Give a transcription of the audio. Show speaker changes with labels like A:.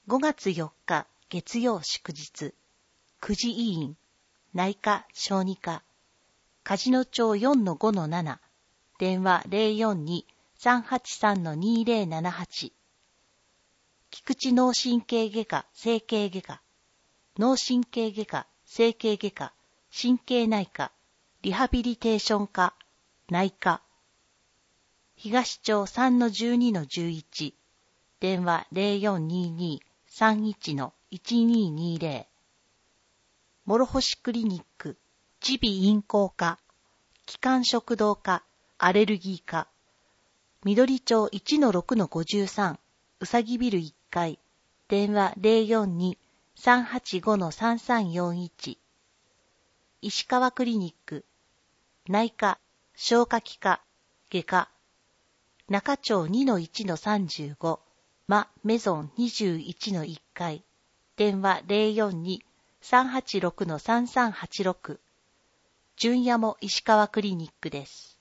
A: 5月4日月曜祝日、9時医院、内科小児科、梶野町 4-5-7、電話 042-383-2078、菊池脳神経外科整形外科、脳神経外科整形外科、神経内科、リハビリテーション科、内科、東町 3-12-11、電話 0422-31-1220、諸星クリニック、耳鼻咽喉科、気管食道科、アレルギー科、緑町 1-6-53、うさぎビル1階、電話 042-385-3341、石川クリニック、内科、消化器科、外科、中町 2-1-35、メゾン 21-1階、電話 042-386-3386、純也も石川クリニックです。